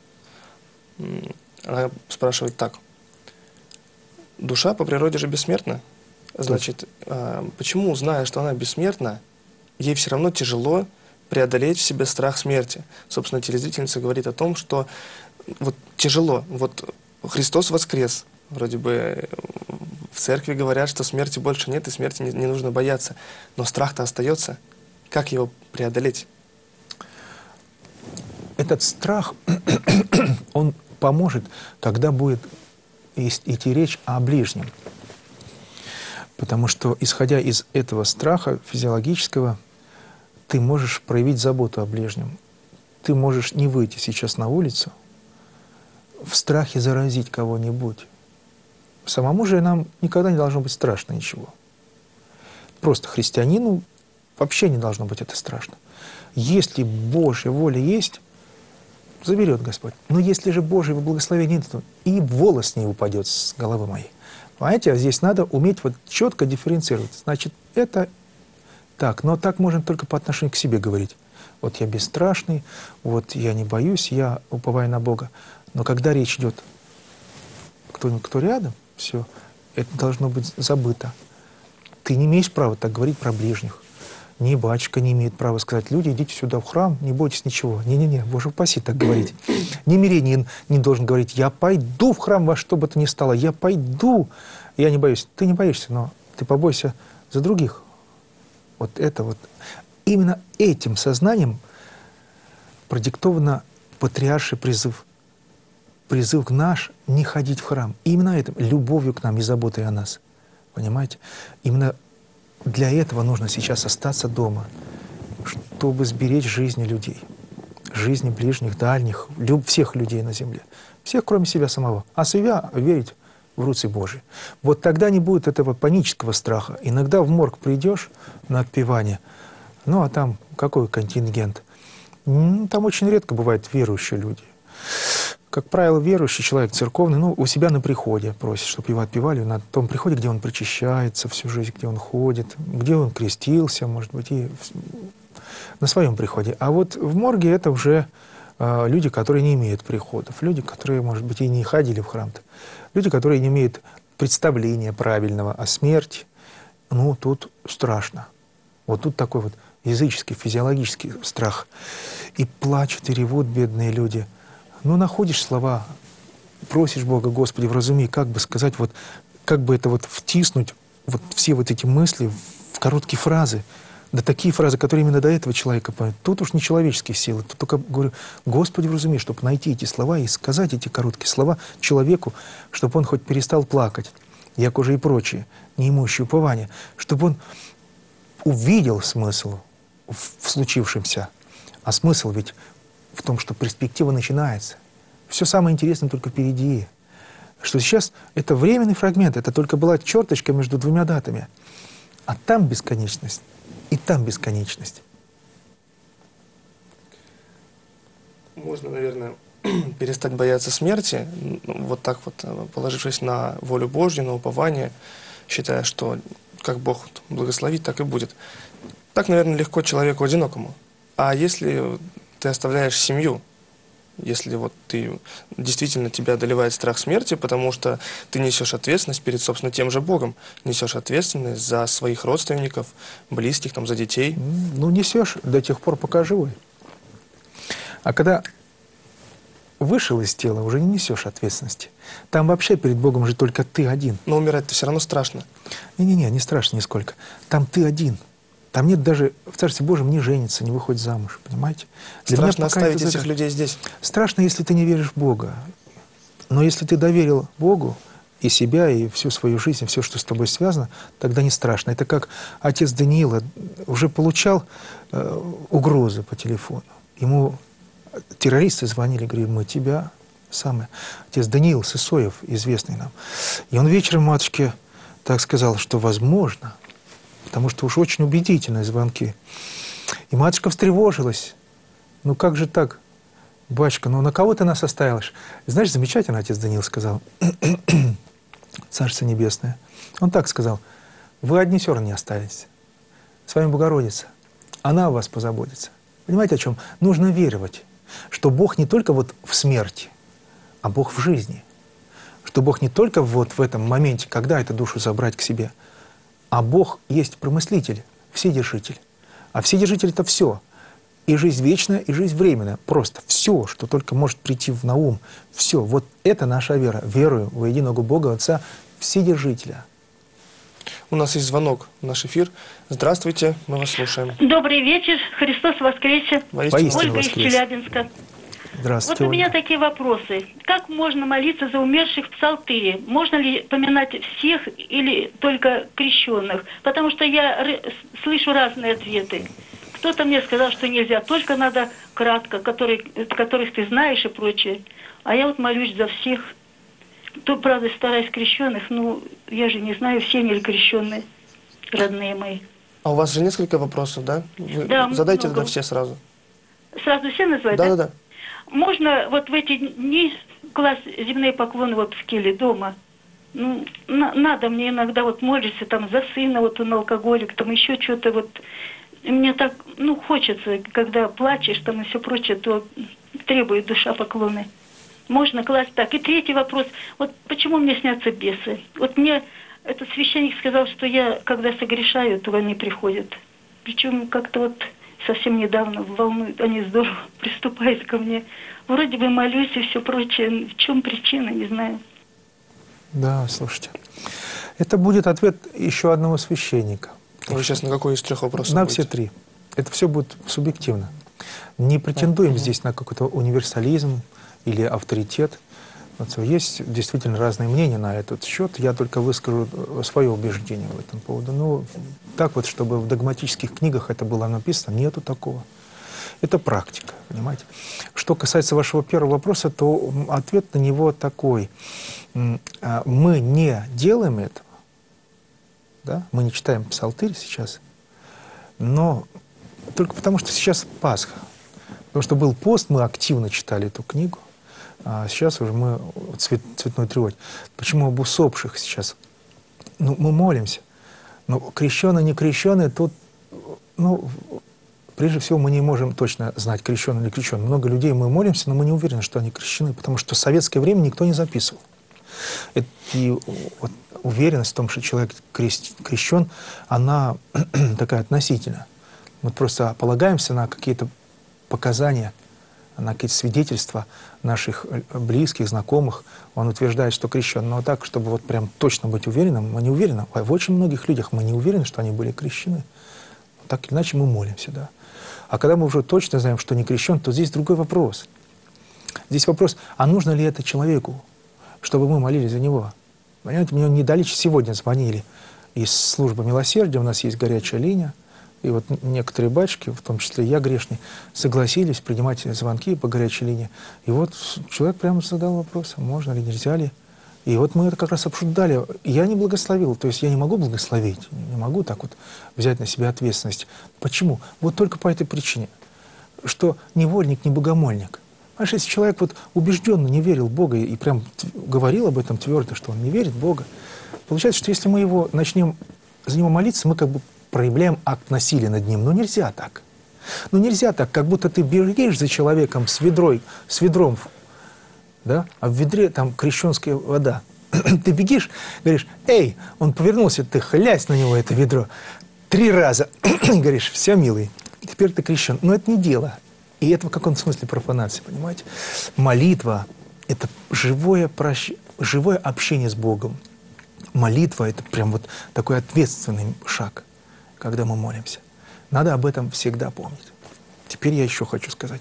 Она спрашивает так. Душа по природе же бессмертна. Значит, а, почему, зная, что она бессмертна, ей все равно тяжело преодолеть в себе страх смерти? Собственно, телезрительница говорит о том, что вот тяжело. Вот Христос воскрес. Вроде бы в церкви говорят, что смерти больше нет, и смерти не, не нужно бояться. Но страх-то остается. Как его преодолеть? Этот страх, он поможет, когда будет идти речь о ближнем. Потому что, исходя из этого страха физиологического, ты можешь проявить заботу о ближнем. Ты можешь не выйти сейчас на улицу в страхе заразить кого-нибудь. Самому же нам никогда не должно быть страшно ничего. Просто христианину вообще не должно быть это страшно. Если Божья воля есть, заберет Господь. Но если же Божьего благословения нет, то и волос не упадет с головы моей. Понимаете, а здесь надо уметь вот четко дифференцировать. Значит, это так, но так можно только по отношению к себе говорить. Вот я бесстрашный, вот я не боюсь, я уповаю на Бога. Но когда речь идет кто-нибудь, кто рядом, все, это должно быть забыто. Ты не имеешь права так говорить про ближних. Ни батюшка не имеет права сказать: люди, идите сюда в храм, не бойтесь ничего. Не-не-не, Боже упаси так говорить. Ни мирянин не должен говорить: я пойду в храм во что бы то ни стало, я пойду. Я не боюсь. Ты не боишься, но ты побойся за других. Вот это вот. Именно этим сознанием продиктовано патриарший призыв. Призыв наш не ходить в храм. И именно этим, любовью к нам и заботой о нас. Понимаете? Именно для этого нужно сейчас остаться дома, чтобы сберечь жизни людей. Жизни ближних, дальних, люб, всех людей на земле. Всех, кроме себя самого. А себя верить в руцы Божьи. Вот тогда не будет этого панического страха. Иногда в морг придешь на отпевание, ну а там какой контингент? Ну, там очень редко бывают верующие люди. Как правило, верующий человек церковный, ну, у себя на приходе просит, чтобы его отпевали на том приходе, где он причащается всю жизнь, где он ходит, где он крестился, может быть, и на своем приходе. А вот в морге это уже э, люди, которые не имеют приходов, люди, которые, может быть, и не ходили в храм-то, люди, которые не имеют представления правильного о смерти. Ну, тут страшно. Вот тут такой вот языческий, физиологический страх. И плачут, и ревут бедные люди. Ну, находишь слова, просишь Бога, Господи, вразуми, как бы сказать, вот, как бы это вот втиснуть, вот все вот эти мысли в короткие фразы. Да такие фразы, которые именно до этого человека поют. Тут уж не человеческие силы. Тут только говорю, Господи, вразуми, чтобы найти эти слова и сказать эти короткие слова человеку, чтобы он хоть перестал плакать, як уже и прочие, не имущие упования, чтобы он увидел смысл в случившемся. А смысл ведь в том, что перспектива начинается. Все самое интересное только впереди. Что сейчас это временный фрагмент, это только была черточка между двумя датами. А там бесконечность, и там бесконечность. Можно, наверное, перестать бояться смерти, вот так вот, положившись на волю Божью, на упование, считая, что как Бог благословит, так и будет. Так, наверное, легко человеку одинокому. А если ты оставляешь семью, если вот ты действительно тебя одолевает страх смерти, потому что ты несешь ответственность перед, собственно, тем же Богом, несешь ответственность за своих родственников, близких, там, за детей. Ну, несешь до тех пор, пока живой. А когда вышел из тела, уже не несешь ответственности. Там вообще перед Богом же только ты один. Но умирать-то все равно страшно. Не-не-не, не страшно нисколько. Там ты один. Там нет даже, в Царстве Божьем не женится, не выходит замуж, понимаете? Для Страшно меня пока оставить это этих загадка. людей здесь. Страшно, если ты не веришь в Бога. Но если ты доверил Богу и себя, и всю свою жизнь, все, что с тобой связано, тогда не страшно. Это как отец Даниила уже получал э, угрозы по телефону. Ему террористы звонили, говорили, мы тебя, самое. Отец Даниил Сысоев, известный нам. И он вечером матушке так сказал, что возможно, потому что уж очень убедительные звонки. И матушка встревожилась. Ну как же так, батюшка, ну на кого ты нас оставишь? Знаешь, замечательно отец Даниил сказал, Царство Небесное. Он так сказал, вы одни все равно не останетесь. С вами Богородица. Она о вас позаботится. Понимаете, о чем? Нужно веровать, что Бог не только вот в смерти, а Бог в жизни. Что Бог не только вот в этом моменте, когда эту душу забрать к себе, а Бог есть промыслитель, вседержитель. А вседержитель — это все. И жизнь вечная, и жизнь временная. Просто все, что только может прийти на ум. Все. Вот это наша вера. Верую во единого Бога, Отца, Вседержителя. У нас есть звонок в наш эфир. Здравствуйте, мы вас слушаем. Добрый вечер. Христос воскресе. Воистину Ольга из воскресе. Челябинска. Здравствуйте, Вот у меня Ольга. такие вопросы. Как можно молиться за умерших в псалтыре? Можно ли поминать всех или только крещенных? Потому что я р- слышу разные ответы. Кто-то мне сказал, что нельзя, только надо кратко, который, которых ты знаешь и прочее. А я вот молюсь за всех. То, правда, стараюсь крещенных, но я же не знаю, все ли крещенные, родные мои. А у вас же несколько вопросов, да? Вы Да, задайте много. тогда все сразу. Сразу все называть? Да-да-да. Можно вот в эти дни класть земные поклоны вот в келе дома. Ну, на- надо мне иногда вот молиться там за сына, вот он алкоголик, там еще что-то вот. И мне так, ну, хочется, когда плачешь там и все прочее, то требует душа поклоны. Можно класть так. И третий вопрос. Вот почему мне снятся бесы? Вот мне этот священник сказал, что я, когда согрешаю, то они приходят. Причем как-то вот совсем недавно в волну они здорово приступают ко мне. Вроде бы молюсь и все прочее. В чем причина, не знаю. Да, слушайте. Это будет ответ еще одного священника. Вы сейчас на какой из трех вопросов На будете? все три. Это все будет субъективно. Не претендуем здесь на какой-то универсализм или авторитет. Вот, есть действительно разные мнения на этот счет. Я только выскажу свое убеждение в этом поводу. Ну, так вот, чтобы в догматических книгах это было написано, нету такого. Это практика, понимаете. Что касается вашего первого вопроса, то ответ на него такой. Мы не делаем этого, да? Мы не читаем псалтырь сейчас, но только потому, что сейчас Пасха. Потому что был пост, мы активно читали эту книгу, а сейчас уже мы цвет, цветной тревоги. Почему об усопших сейчас? Ну, мы молимся. Но крещеные, не крещеные, тут, ну, прежде всего, мы не можем точно знать, крещеный или крещеный. Много людей мы молимся, но мы не уверены, что они крещены, потому что в советское время никто не записывал. И вот уверенность в том, что человек крещен, она такая относительная. Мы просто полагаемся на какие-то показания, на какие-то свидетельства наших близких, знакомых. Он утверждает, что крещен. Но так, чтобы вот прям точно быть уверенным, мы не уверены. В очень многих людях мы не уверены, что они были крещены. Так или иначе мы молимся, да. А когда мы уже точно знаем, что не крещен, то здесь другой вопрос. Здесь вопрос, а нужно ли это человеку, чтобы мы молились за него? Понимаете, мне недалече сегодня звонили из службы милосердия, у нас есть горячая линия, и вот некоторые батюшки, в том числе я грешный, согласились принимать звонки по горячей линии. И вот человек прямо задал вопрос, можно ли, нельзя ли. И вот мы это как раз обсуждали. Я не благословил, то есть я не могу благословить, не могу так вот взять на себя ответственность. Почему? Вот только по этой причине, что невольник, не богомольник. Понимаешь, если человек вот убежденно не верил в Бога и прям говорил об этом твердо, что он не верит в Бога, получается, что если мы его начнем за него молиться, мы как бы проявляем акт насилия над ним. Но нельзя так. Ну нельзя так, как будто ты бегаешь за человеком с ведрой, с ведром, да, а в ведре там крещенская вода. Ты бегишь, говоришь, эй, он повернулся, ты хлясь на него это ведро три раза, говоришь, все, милый, теперь ты крещен. Но это не дело. И это в каком-то смысле профанация, понимаете? Молитва – это живое, прощ... живое общение с Богом. Молитва – это прям вот такой ответственный шаг, когда мы молимся. Надо об этом всегда помнить. Теперь я еще хочу сказать.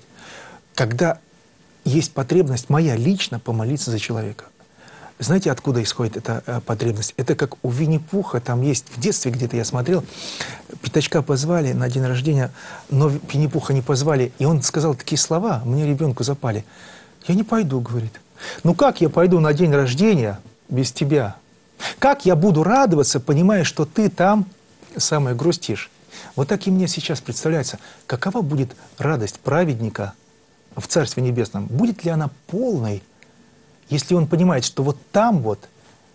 Когда есть потребность моя лично помолиться за человека, знаете, откуда исходит эта э, потребность? Это как у Винни-Пуха, там есть, в детстве где-то я смотрел, Пятачка позвали на день рождения, но Винни-Пуха не позвали, и он сказал такие слова, мне ребенку запали. Я не пойду, говорит. Ну как я пойду на день рождения без тебя? Как я буду радоваться, понимая, что ты там самое грустишь? Вот так и мне сейчас представляется, какова будет радость праведника в Царстве Небесном? Будет ли она полной, если он понимает, что вот там вот,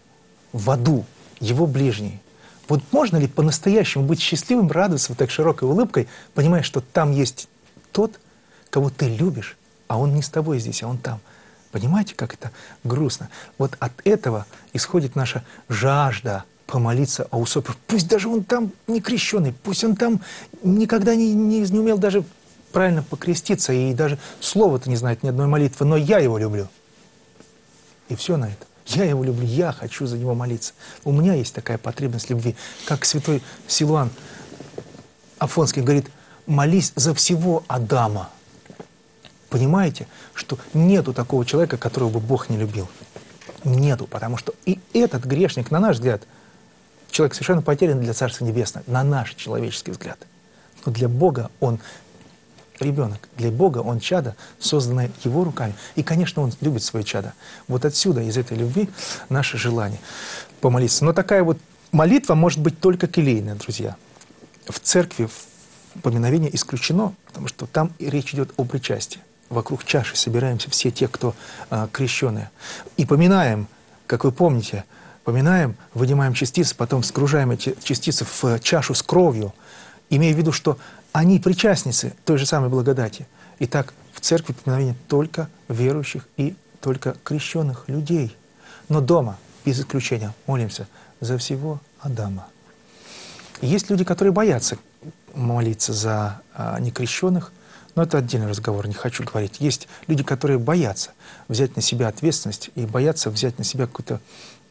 в аду, его ближний, вот можно ли по-настоящему быть счастливым, радоваться вот так широкой улыбкой, понимая, что там есть тот, кого ты любишь, а он не с тобой здесь, а он там. Понимаете, как это грустно? Вот от этого исходит наша жажда помолиться о усопших. Пусть даже он там не крещеный, пусть он там никогда не, не, не умел даже правильно покреститься и даже слова-то не знает ни одной молитвы, но я его люблю. И все на это. Я его люблю, я хочу за него молиться. У меня есть такая потребность любви. Как святой Силуан Афонский говорит, молись за всего Адама. Понимаете, что нету такого человека, которого бы Бог не любил. Нету, потому что и этот грешник, на наш взгляд, человек совершенно потерян для Царства Небесного, на наш человеческий взгляд. Но для Бога он ребенок, для Бога он чадо, созданное его руками. И, конечно, он любит свое чадо. Вот отсюда, из этой любви, наше желание помолиться. Но такая вот молитва может быть только келейная, друзья. В церкви поминовение исключено, потому что там речь идет о причастии. Вокруг чаши собираемся все те, кто а, крещеные. И поминаем, как вы помните, поминаем, вынимаем частицы, потом сгружаем эти частицы в чашу с кровью, имея в виду, что они причастницы той же самой благодати. Итак, в церкви поминовение только верующих и только крещенных людей. Но дома, без исключения, молимся за всего Адама. Есть люди, которые боятся молиться за а, некрещенных, но это отдельный разговор, не хочу говорить. Есть люди, которые боятся взять на себя ответственность и боятся взять на себя какую-то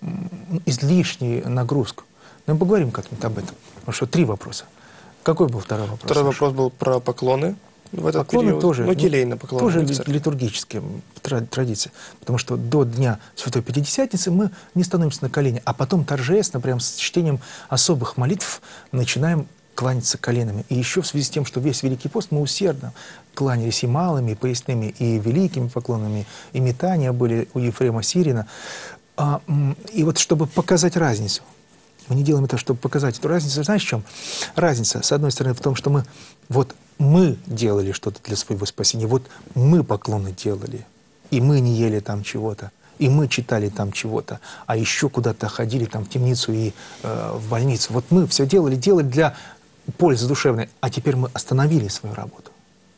излишнюю нагрузку. Но мы поговорим как-нибудь об этом. Потому что три вопроса. Какой был второй вопрос? Второй вопрос был про поклоны в этот поклоны период. Тоже, ну, келейные поклоны. Тоже литургические традиции. Потому что до Дня Святой Пятидесятницы мы не становимся на колени, а потом торжественно, прям с чтением особых молитв, начинаем кланяться коленами. И еще в связи с тем, что весь Великий пост мы усердно кланялись и малыми, и поясными, и великими поклонами, и метания были у Ефрема Сирина. А, и вот чтобы показать разницу, мы не делаем это, чтобы показать эту разницу. Знаешь, в чем? Разница, с одной стороны, в том, что мы, вот мы делали что-то для своего спасения, вот мы поклоны делали, и мы не ели там чего-то, и мы читали там чего-то, а еще куда-то ходили там в темницу и э, в больницу. Вот мы все делали, делали для пользы душевной, а теперь мы остановили свою работу.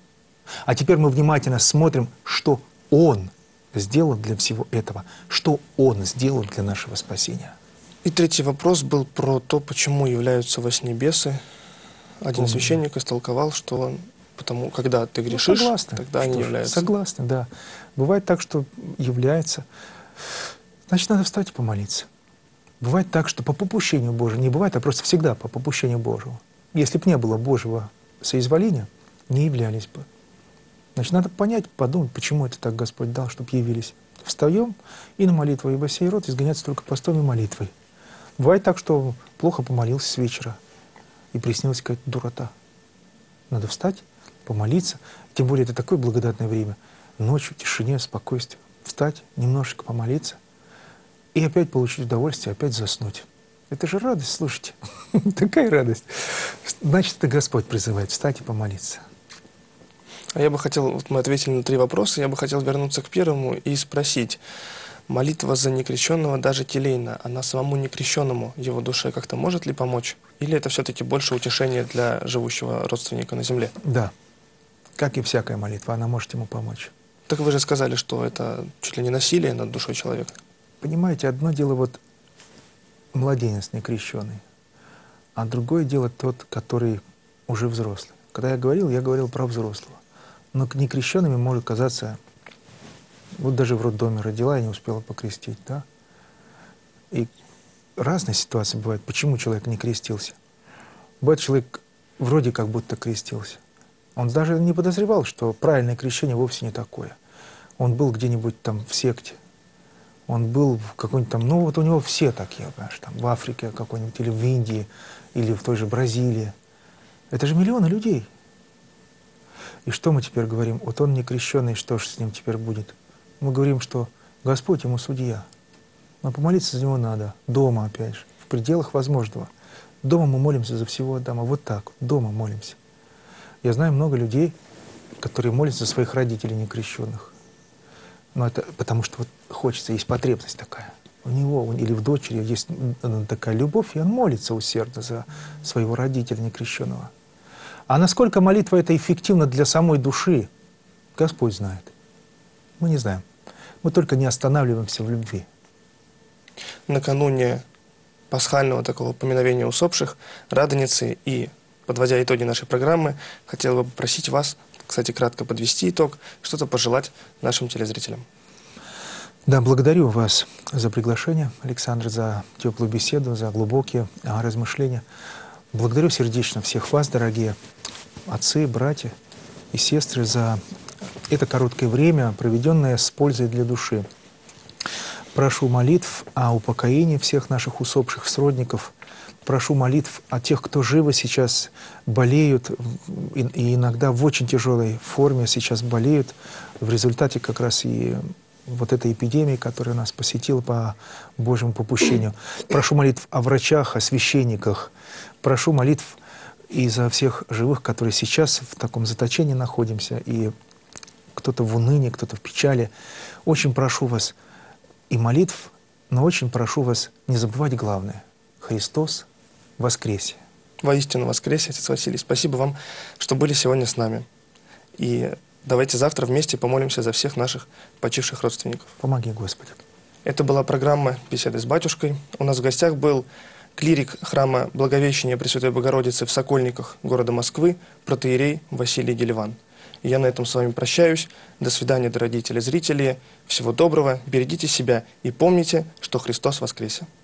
А теперь мы внимательно смотрим, что Он сделал для всего этого, что Он сделал для нашего спасения. И третий вопрос был про то, почему являются во сне бесы. один Помню. священник истолковал, что он, потому, когда ты грешишь, ну, согласны, тогда они что ж, являются. Согласны, да. Бывает так, что является. Значит, надо встать и помолиться. Бывает так, что по попущению Божьему, не бывает, а просто всегда по попущению Божьему. Если бы не было Божьего соизволения, не являлись бы. Значит, надо понять, подумать, почему это так Господь дал, чтобы явились. Встаем и на молитву, ибо сей род изгоняется только постом и молитвой. Бывает так, что плохо помолился с вечера, и приснилась какая-то дурота. Надо встать, помолиться, тем более это такое благодатное время. Ночью, в тишине, в спокойствии. Встать, немножечко помолиться, и опять получить удовольствие, опять заснуть. Это же радость, слушайте. Такая радость. Значит, это Господь призывает встать и помолиться. А я бы хотел, вот мы ответили на три вопроса, я бы хотел вернуться к первому и спросить. Молитва за некрещенного, даже келейно, она самому некрещенному, его душе как-то может ли помочь? Или это все-таки больше утешение для живущего родственника на земле? Да. Как и всякая молитва, она может ему помочь. Так вы же сказали, что это чуть ли не насилие над душой человека. Понимаете, одно дело вот младенец некрещенный, а другое дело тот, который уже взрослый. Когда я говорил, я говорил про взрослого. Но некрещенными может казаться, вот даже в роддоме родила и не успела покрестить, да? И разные ситуации бывают, почему человек не крестился. Бывает, человек вроде как будто крестился. Он даже не подозревал, что правильное крещение вовсе не такое. Он был где-нибудь там в секте, он был в какой-нибудь там, ну вот у него все такие, понимаешь, там в Африке какой-нибудь, или в Индии, или в той же Бразилии. Это же миллионы людей. И что мы теперь говорим? Вот он не крещенный, что же с ним теперь будет? Мы говорим, что Господь ему судья. Но помолиться за него надо. Дома, опять же, в пределах возможного. Дома мы молимся за всего Адама. Вот так, дома молимся. Я знаю много людей, которые молятся за своих родителей некрещенных. Но это потому что вот хочется, есть потребность такая. У него или в дочери есть такая любовь, и он молится усердно за своего родителя некрещенного. А насколько молитва эта эффективна для самой души, Господь знает. Мы не знаем. Мы только не останавливаемся в любви. Накануне пасхального такого поминовения усопших, Радоницы и, подводя итоги нашей программы, хотел бы попросить вас, кстати, кратко подвести итог, что-то пожелать нашим телезрителям. Да, благодарю вас за приглашение, Александр, за теплую беседу, за глубокие а, размышления. Благодарю сердечно всех вас, дорогие отцы, братья и сестры, за это короткое время, проведенное с пользой для души. Прошу молитв о упокоении всех наших усопших сродников. Прошу молитв о тех, кто живо сейчас болеют, и, и иногда в очень тяжелой форме сейчас болеют, в результате как раз и вот этой эпидемии, которая нас посетила по Божьему попущению. Прошу молитв о врачах, о священниках. Прошу молитв и за всех живых, которые сейчас в таком заточении находимся, и кто-то в унынии, кто-то в печали. Очень прошу вас и молитв, но очень прошу вас не забывать главное. Христос воскресе. Воистину воскресе, отец Василий. Спасибо вам, что были сегодня с нами. И давайте завтра вместе помолимся за всех наших почивших родственников. Помоги, Господи. Это была программа «Беседы с батюшкой». У нас в гостях был клирик храма Благовещения Пресвятой Богородицы в Сокольниках города Москвы, протоиерей Василий Гелеван. И я на этом с вами прощаюсь. До свидания, дорогие телезрители. Всего доброго, берегите себя и помните, что Христос воскресе.